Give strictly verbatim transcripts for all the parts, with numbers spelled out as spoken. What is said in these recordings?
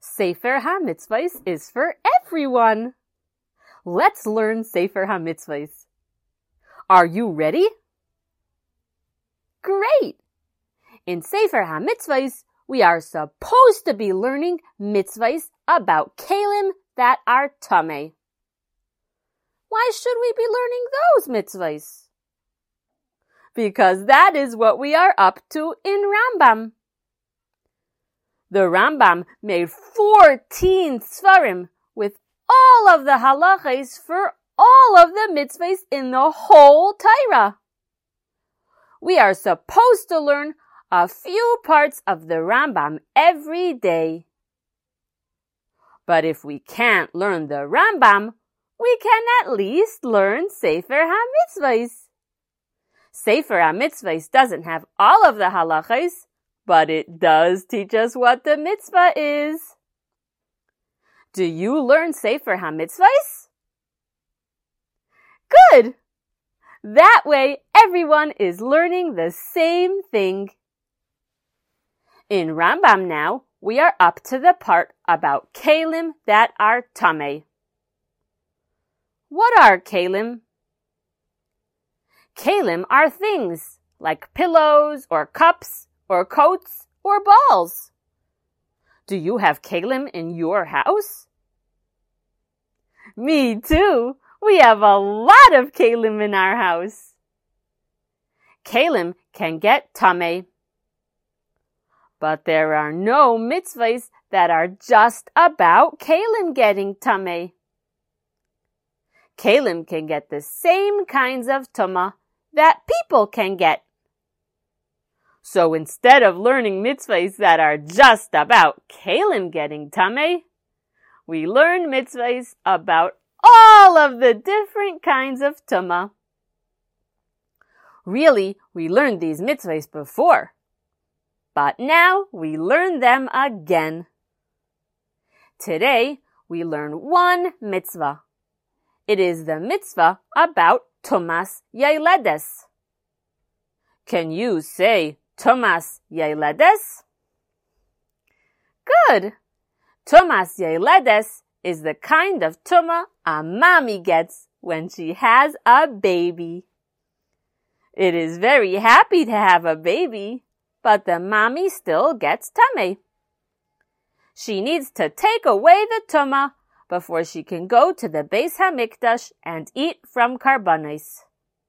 Sefer HaMitzvahs is for everyone. Let's learn Sefer HaMitzvahs. Are you ready? Great! In Sefer HaMitzvahs, we are supposed to be learning mitzvahs about kelim that are tameh. Why should we be learning those mitzvahs? Because that is what we are up to in Rambam. The Rambam made fourteen svarim with all of the halachas for all of the mitzvahs in the whole Torah. We are supposed to learn a few parts of the Rambam every day. But if we can't learn the Rambam, we can at least learn Sefer HaMitzvahs. Sefer HaMitzvahs doesn't have all of the halachas, but it does teach us what the mitzvah is. Do you learn Sefer HaMitzvahs? Good! That way, everyone is learning the same thing. In Rambam now, we are up to the part about kelim that are tameh. What are kelim? Kelim are things like pillows or cups or coats or balls. Do you have kelim in your house? Me too. We have a lot of kelim in our house. Kelim can get tameh. But there are no mitzvahs that are just about kelim getting tameh. Kelim can get the same kinds of tumah that people can get. So instead of learning mitzvahs that are just about kelim getting tameh, we learn mitzvahs about all of the different kinds of tumah. Really, we learned these mitzvahs before, but now we learn them again. Today, we learn one mitzvah. It is the mitzvah about Tumas Yailedes. Can you say Tumas Yailedes? Good! Tumas Yailedes is the kind of tumah a mommy gets when she has a baby. It is very happy to have a baby, but the mommy still gets tameh. She needs to take away the tumah before she can go to the Beis HaMikdash and eat from karbanos.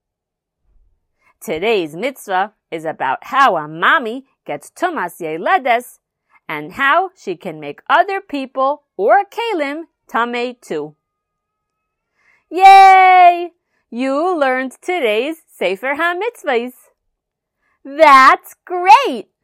Today's mitzvah is about how a mommy gets Tumas Yailedes and how she can make other people or kelim tameh too. Yay! You learned today's Sefer HaMitzvahs. That's great!